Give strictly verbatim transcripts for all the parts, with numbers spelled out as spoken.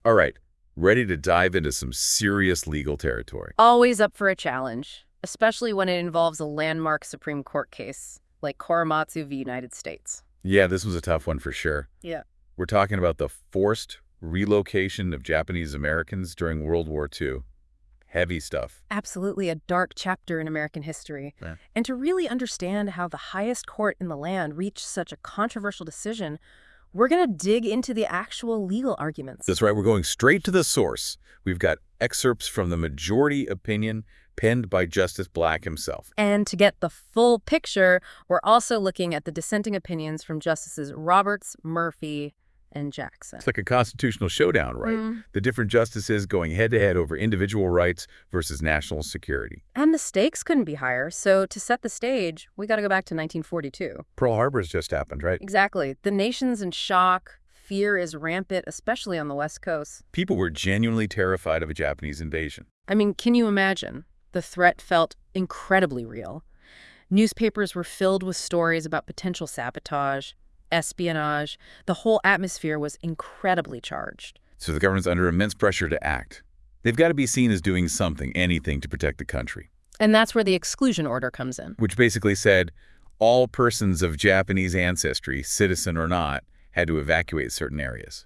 All right, ready to dive into some serious legal territory. Always up for a challenge, especially when it involves a landmark Supreme Court case, like Korematsu v. United States. Yeah, this was a tough one for sure. Yeah. We're talking about the forced relocation of Japanese Americans during World War Two. Heavy stuff. Absolutely a dark chapter in American history. Yeah. And to really understand how the highest court in the land reached such a controversial decision, we're going to dig into the actual legal arguments. That's right, we're going straight to the source. We've got excerpts from the majority opinion penned by Justice Black himself. And to get the full picture, we're also looking at the dissenting opinions from Justices Roberts, Murphy, and Jackson. It's like a constitutional showdown, right? Mm. The different justices going head-to-head over individual rights versus national security. And the stakes couldn't be higher, so to set the stage, we got to go back to nineteen forty-two. Pearl Harbor's just happened, right? Exactly. The nation's in shock. Fear is rampant, especially on the West Coast. People were genuinely terrified of a Japanese invasion. I mean, can you imagine? The threat felt incredibly real. Newspapers were filled with stories about potential sabotage, espionage. The whole atmosphere was incredibly charged. So the government's under immense pressure to act. They've got to be seen as doing something, anything to protect the country. And that's where the exclusion order comes in. Which basically said all persons of Japanese ancestry, citizen or not, had to evacuate certain areas.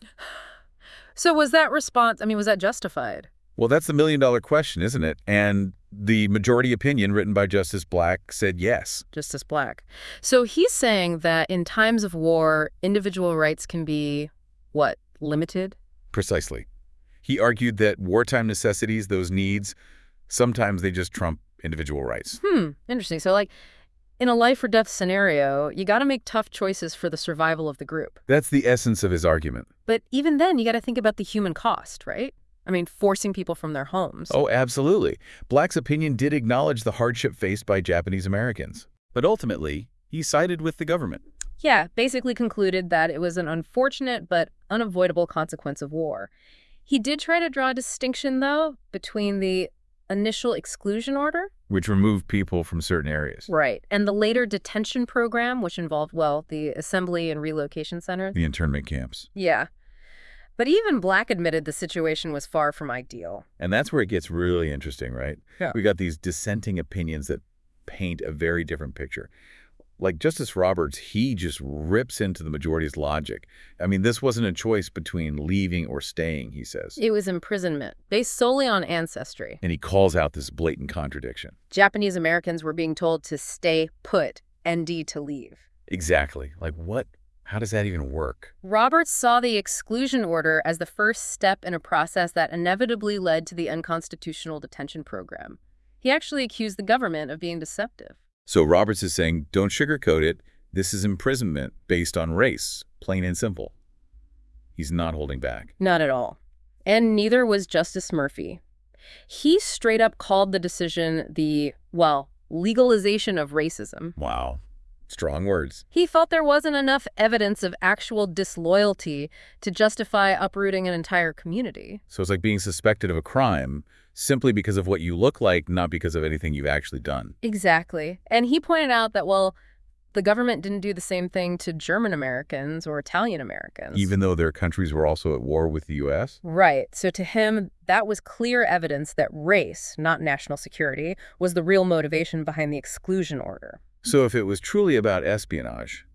So was that response, I mean, was that justified? Well, that's the million-dollar question, isn't it? And the majority opinion written by Justice Black said yes. Justice Black. So he's saying that in times of war, individual rights can be, what, limited? Precisely. He argued that wartime necessities, those needs, sometimes they just trump individual rights. Hmm, interesting. So, like, in a life or death scenario, you got to make tough choices for the survival of the group. That's the essence of his argument. But even then, you got to think about the human cost, right? I mean, forcing people from their homes. Oh, absolutely. Black's opinion did acknowledge the hardship faced by Japanese Americans. But ultimately, he sided with the government. Yeah, basically concluded that it was an unfortunate but unavoidable consequence of war. He did try to draw a distinction, though, between the initial exclusion order, which removed people from certain areas. Right, and the later detention program, which involved, well, the assembly and relocation centers. The internment camps. Yeah. But even Black admitted the situation was far from ideal. And that's where it gets really interesting, right? Yeah. We got these dissenting opinions that paint a very different picture. Like Justice Roberts, he just rips into the majority's logic. I mean, this wasn't a choice between leaving or staying, he says. It was imprisonment, based solely on ancestry. And he calls out this blatant contradiction. Japanese Americans were being told to stay put, N D to leave. Exactly. Like what? How does that even work? Roberts saw the exclusion order as the first step in a process that inevitably led to the unconstitutional detention program. He actually accused the government of being deceptive. So Roberts is saying, don't sugarcoat it. This is imprisonment based on race, plain and simple. He's not holding back. Not at all. And neither was Justice Murphy. He straight up called the decision the, well, legalization of racism. Wow. Strong words. He felt there wasn't enough evidence of actual disloyalty to justify uprooting an entire community. So it's like being suspected of a crime simply because of what you look like, not because of anything you've actually done. Exactly. And he pointed out that, well, the government didn't do the same thing to German Americans or Italian Americans. Even though their countries were also at war with the U S? Right. So to him, that was clear evidence that race, not national security, was the real motivation behind the exclusion order. So if it was truly about espionage,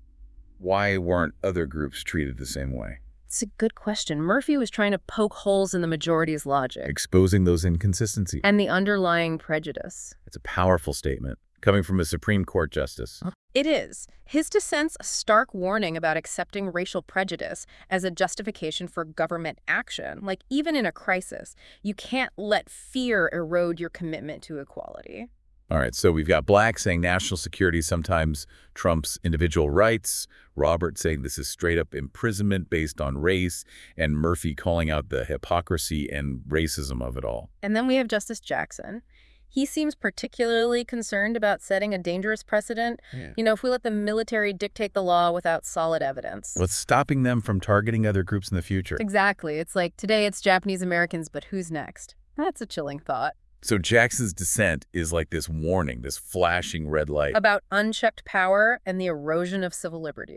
why weren't other groups treated the same way? It's a good question. Murphy was trying to poke holes in the majority's logic. Exposing those inconsistencies. And the underlying prejudice. It's a powerful statement, coming from a Supreme Court justice. It is. His dissent's a stark warning about accepting racial prejudice as a justification for government action. Like, even in a crisis, you can't let fear erode your commitment to equality. All right, so we've got Black saying national security sometimes trumps individual rights, Robert saying this is straight-up imprisonment based on race, and Murphy calling out the hypocrisy and racism of it all. And then we have Justice Jackson. He seems particularly concerned about setting a dangerous precedent. Yeah. You know, if we let the military dictate the law without solid evidence. What's stopping them from targeting other groups in the future? Exactly. It's like, today it's Japanese Americans, but who's next? That's a chilling thought. So Jackson's dissent is like this warning, this flashing red light. About unchecked power and the erosion of civil liberties.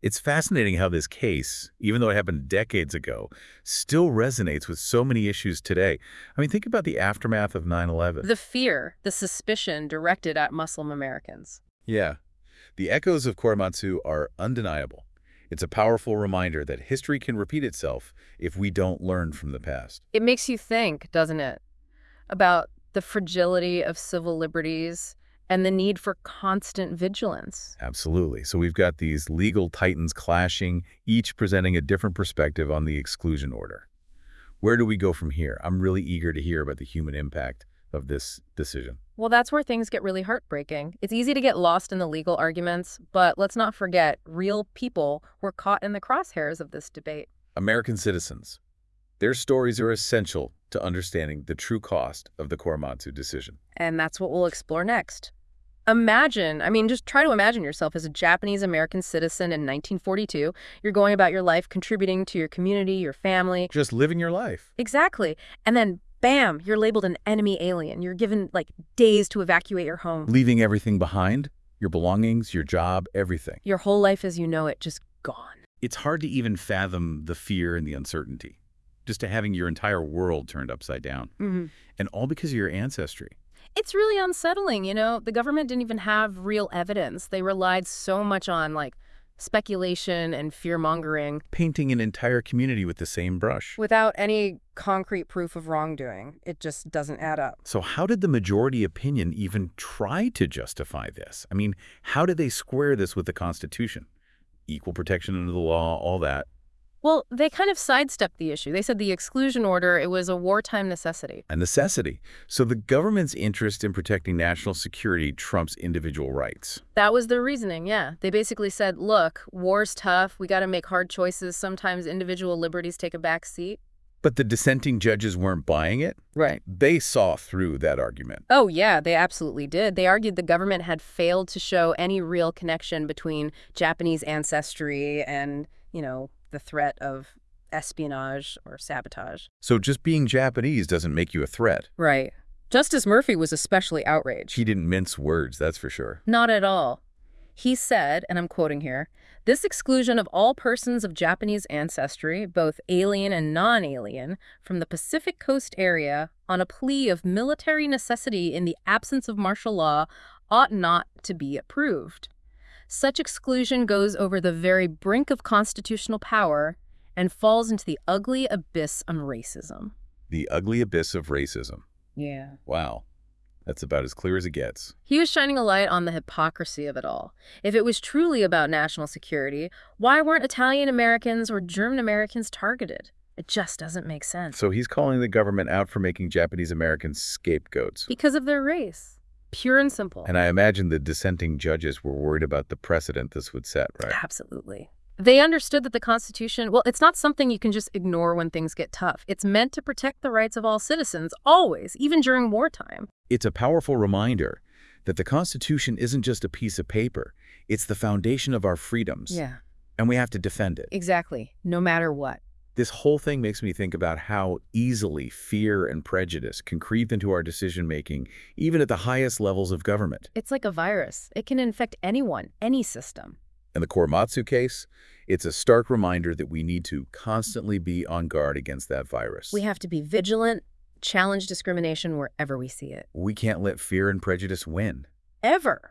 It's fascinating how this case, even though it happened decades ago, still resonates with so many issues today. I mean, think about the aftermath of nine eleven. The fear, the suspicion directed at Muslim Americans. Yeah. The echoes of Korematsu are undeniable. It's a powerful reminder that history can repeat itself if we don't learn from the past. It makes you think, doesn't it, about the fragility of civil liberties and the need for constant vigilance. Absolutely. So we've got these legal titans clashing, each presenting a different perspective on the exclusion order. Where do we go from here? I'm really eager to hear about the human impact of this decision. Well, that's where things get really heartbreaking. It's easy to get lost in the legal arguments, but let's not forget real people were caught in the crosshairs of this debate. American citizens. Their stories are essential to understanding the true cost of the Korematsu decision. And that's what we'll explore next. Imagine, I mean, just try to imagine yourself as a Japanese-American citizen in nineteen forty-two. You're going about your life, contributing to your community, your family. Just living your life. Exactly. And then, bam, you're labeled an enemy alien. You're given, like, days to evacuate your home. Leaving everything behind, your belongings, your job, everything. Your whole life as you know it, just gone. It's hard to even fathom the fear and the uncertainty, just to having your entire world turned upside down. Mm-hmm. And all because of your ancestry. It's really unsettling, you know? The government didn't even have real evidence. They relied so much on, like, speculation and fear-mongering. Painting an entire community with the same brush. Without any concrete proof of wrongdoing. It just doesn't add up. So how did the majority opinion even try to justify this? I mean, how did they square this with the Constitution? Equal protection under the law, all that. Well, they kind of sidestepped the issue. They said the exclusion order, it was a wartime necessity. A necessity. So the government's interest in protecting national security trumps individual rights. That was their reasoning, yeah. They basically said, look, war's tough. We got to make hard choices. Sometimes individual liberties take a back seat. But the dissenting judges weren't buying it? Right. They saw through that argument. Oh, yeah, they absolutely did. They argued the government had failed to show any real connection between Japanese ancestry and, you know, the threat of espionage or sabotage. So just being Japanese doesn't make you a threat. Right. Justice Murphy was especially outraged. He didn't mince words, that's for sure. Not at all. He said, and I'm quoting here, "This exclusion of all persons of Japanese ancestry, both alien and non-alien, from the Pacific Coast area on a plea of military necessity in the absence of martial law ought not to be approved. Such exclusion goes over the very brink of constitutional power and falls into the ugly abyss of racism." The ugly abyss of racism. Yeah. Wow. That's about as clear as it gets. He was shining a light on the hypocrisy of it all. If it was truly about national security, why weren't Italian Americans or German Americans targeted? It just doesn't make sense. So he's calling the government out for making Japanese Americans scapegoats. Because of their race. Pure and simple. And I imagine the dissenting judges were worried about the precedent this would set, right? Absolutely. They understood that the Constitution, well, it's not something you can just ignore when things get tough. It's meant to protect the rights of all citizens, always, even during wartime. It's a powerful reminder that the Constitution isn't just a piece of paper. It's the foundation of our freedoms. Yeah. And we have to defend it. Exactly. No matter what. This whole thing makes me think about how easily fear and prejudice can creep into our decision-making, even at the highest levels of government. It's like a virus. It can infect anyone, any system. In the Korematsu case, it's a stark reminder that we need to constantly be on guard against that virus. We have to be vigilant, challenge discrimination wherever we see it. We can't let fear and prejudice win. Ever.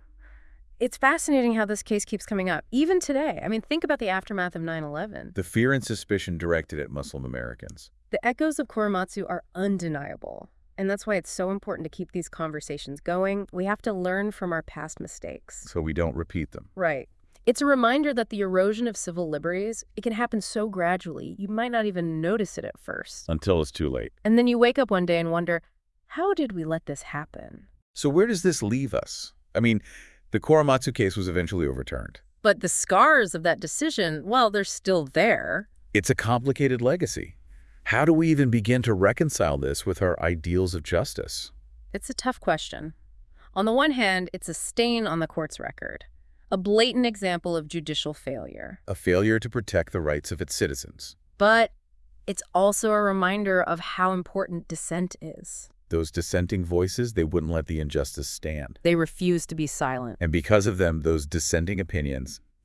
It's fascinating how this case keeps coming up, even today. I mean, think about the aftermath of nine eleven. The fear and suspicion directed at Muslim Americans. The echoes of Korematsu are undeniable. And that's why it's so important to keep these conversations going. We have to learn from our past mistakes. So we don't repeat them. Right. It's a reminder that the erosion of civil liberties, it can happen so gradually, you might not even notice it at first. Until it's too late. And then you wake up one day and wonder, how did we let this happen? So where does this leave us? I mean, the Korematsu case was eventually overturned. But the scars of that decision, well, they're still there. It's a complicated legacy. How do we even begin to reconcile this with our ideals of justice? It's a tough question. On the one hand, it's a stain on the court's record, a blatant example of judicial failure. A failure to protect the rights of its citizens. But it's also a reminder of how important dissent is. Those dissenting voices, they wouldn't let the injustice stand. They refuse to be silent. And because of them, those dissenting opinions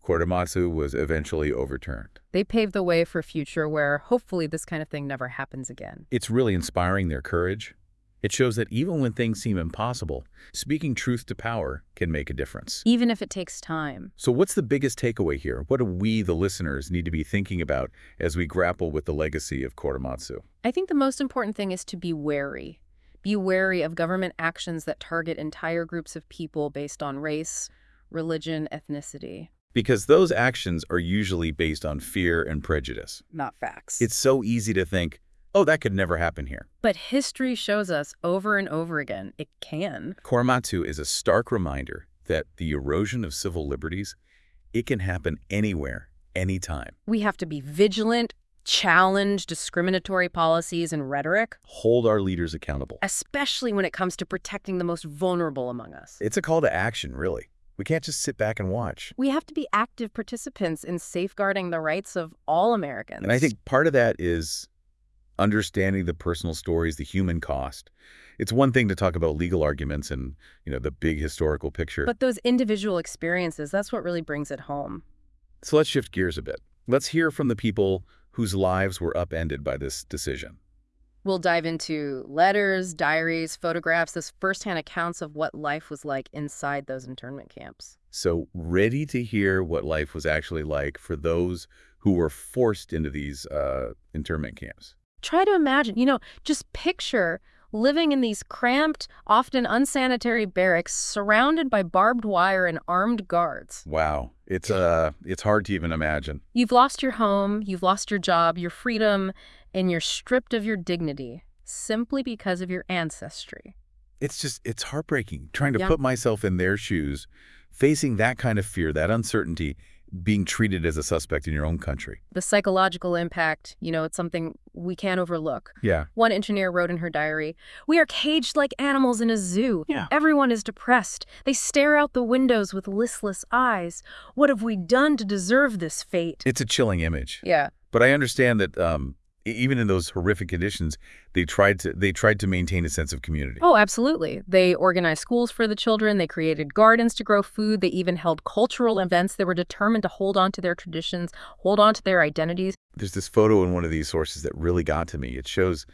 Korematsu was eventually overturned. They paved the way for a future where hopefully this kind of thing never happens again. It's really inspiring, their courage. It shows that even when things seem impossible, speaking truth to power can make a difference. Even if it takes time. So what's the biggest takeaway here? What do we, the listeners, need to be thinking about as we grapple with the legacy of Korematsu? I think the most important thing is to be wary. Be wary of government actions that target entire groups of people based on race, religion, ethnicity. Because those actions are usually based on fear and prejudice. Not facts. It's so easy to think, oh, that could never happen here. But history shows us over and over again it can. Korematsu is a stark reminder that the erosion of civil liberties, it can happen anywhere, anytime. We have to be vigilant, challenge discriminatory policies and rhetoric, Hold our leaders accountable. especially when it comes to protecting the most vulnerable among us. It's a call to action, really. We can't just sit back and watch. We have to be active participants in safeguarding the rights of all Americans. And I think part of that is understanding the personal stories, the human cost. It's one thing to talk about legal arguments and, you know, the big historical picture. But those individual experiences, that's what really brings it home. So let's shift gears a bit. Let's hear from the people whose lives were upended by this decision. We'll dive into letters, diaries, photographs, those firsthand accounts of what life was like inside those internment camps. So ready to hear what life was actually like for those who were forced into these uh, internment camps. Try to imagine, you know, just picture living in these cramped, often unsanitary barracks surrounded by barbed wire and armed guards. Wow. It's uh, it's hard to even imagine. You've lost your home, you've lost your job, your freedom, and you're stripped of your dignity simply because of your ancestry. It's just, it's heartbreaking trying to Yeah. put myself in their shoes, facing that kind of fear, that uncertainty, being treated as a suspect in your own country. The psychological impact, you know, it's something we can't overlook. Yeah. One engineer wrote in her diary, "We are caged like animals in a zoo. Yeah. Everyone is depressed. They stare out the windows with listless eyes. What have we done to deserve this fate?" It's a chilling image. Yeah. But I understand that um, e- even in those horrific conditions, they tried to they tried to maintain a sense of community. Oh, absolutely. They organized schools for the children. They created gardens to grow food. They even held cultural events. They were determined to hold on to their traditions, hold on to their identities. There's this photo in one of these sources that really got to me. It shows,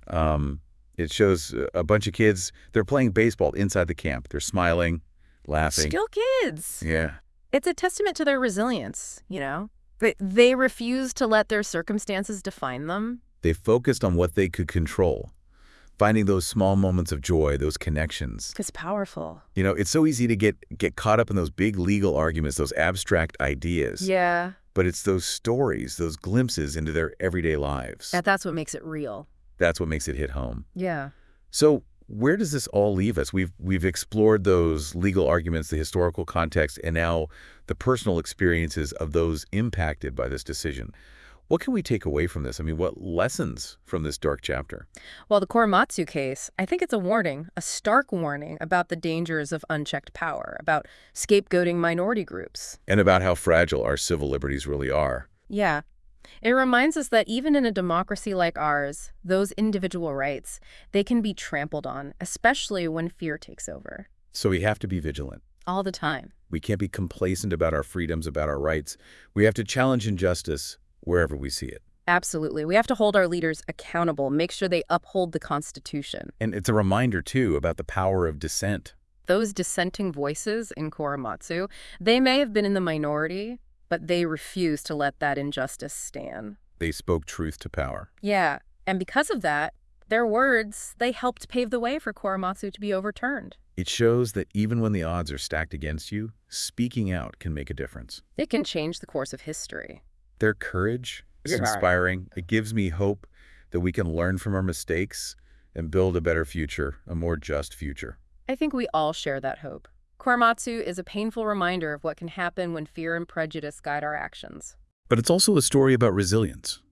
um, it shows a bunch of kids. They're playing baseball inside the camp. They're smiling, laughing. Still kids. Yeah. It's a testament to their resilience, you know? They, they refuse to let their circumstances define them. They focused on what they could control, finding those small moments of joy, those connections. It's powerful. You know, it's so easy to get get caught up in those big legal arguments, those abstract ideas. Yeah. But it's those stories, those glimpses into their everyday lives. And that's what makes it real. That's what makes it hit home. Yeah. So where does this all leave us? We've we've explored those legal arguments, the historical context, and now the personal experiences of those impacted by this decision. What can we take away from this? I mean, what lessons from this dark chapter? Well, the Korematsu case, I think it's a warning, a stark warning about the dangers of unchecked power, about scapegoating minority groups. And about how fragile our civil liberties really are. Yeah. It reminds us that even in a democracy like ours, those individual rights, they can be trampled on, especially when fear takes over. So we have to be vigilant. All the time. We can't be complacent about our freedoms, about our rights. We have to challenge injustice wherever we see it. Absolutely. We have to hold our leaders accountable, make sure they uphold the Constitution. And it's a reminder, too, about the power of dissent. Those dissenting voices in Korematsu, they may have been in the minority, but they refused to let that injustice stand. They spoke truth to power. Yeah, and because of that, their words, they helped pave the way for Korematsu to be overturned. It shows that even when the odds are stacked against you, speaking out can make a difference. It can change the course of history. Their courage is Yeah. inspiring. It gives me hope that we can learn from our mistakes and build a better future, a more just future. I think we all share that hope. Korematsu is a painful reminder of what can happen when fear and prejudice guide our actions. But it's also a story about resilience,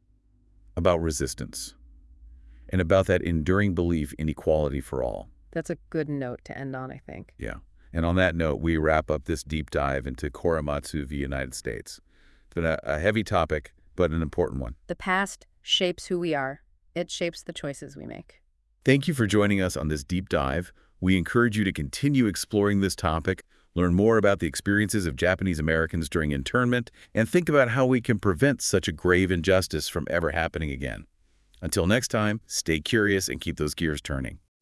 about resistance, and about that enduring belief in equality for all. That's a good note to end on, I think. Yeah. And on that note, we wrap up this deep dive into Korematsu v. United States. It's been a, a heavy topic, but an important one. The past shapes who we are. It shapes the choices we make. Thank you for joining us on this deep dive. We encourage you to continue exploring this topic, Learn more about the experiences of Japanese Americans during internment and think about how we can prevent such a grave injustice from ever happening again. Until next time, stay curious and keep those gears turning.